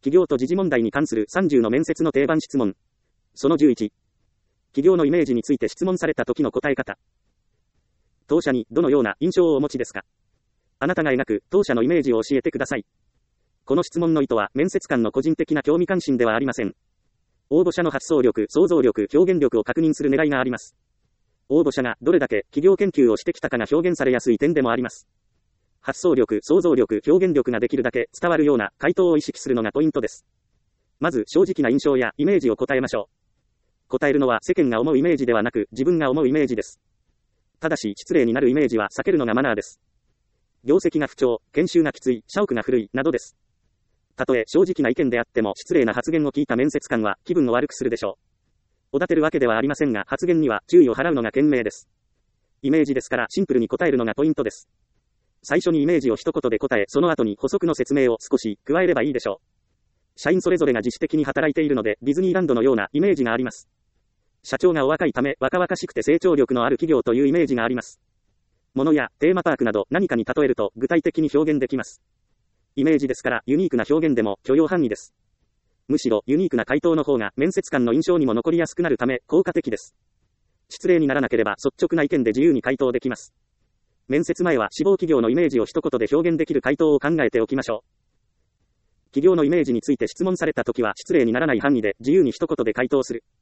企業と時事問題に関する30の面接の定番質問。その11。企業のイメージについて質問された時の答え方。当社にどのような印象をお持ちですか？あなたが描く当社のイメージを教えてください。この質問の意図は面接官の個人的な興味関心ではありません。応募者の発想力、想像力、表現力を確認する狙いがあります。応募者がどれだけ企業研究をしてきたかが表現されやすい点でもあります。発想力、想像力、表現力ができるだけ伝わるような回答を意識するのがポイントです。まず正直な印象やイメージを答えましょう。答えるのは世間が思うイメージではなく自分が思うイメージです。ただし失礼になるイメージは避けるのがマナーです。業績が不調、研修がきつい、社屋が古い、などです。たとえ正直な意見であっても失礼な発言を聞いた面接官は気分を悪くするでしょう。おだてるわけではありませんが発言には注意を払うのが賢明です。イメージですからシンプルに答えるのがポイントです。最初にイメージを一言で答え、その後に補足の説明を少し加えればいいでしょう。社員それぞれが自主的に働いているのでディズニーランドのようなイメージがあります。社長がお若いため若々しくて成長力のある企業というイメージがあります。物やテーマパークなど何かに例えると具体的に表現できます。イメージですからユニークな表現でも許容範囲です。むしろユニークな回答の方が面接官の印象にも残りやすくなるため効果的です。失礼にならなければ率直な意見で自由に回答できます。面接前は志望企業のイメージを一言で表現できる回答を考えておきましょう。企業のイメージについて質問されたときは失礼にならない範囲で自由に一言で回答する。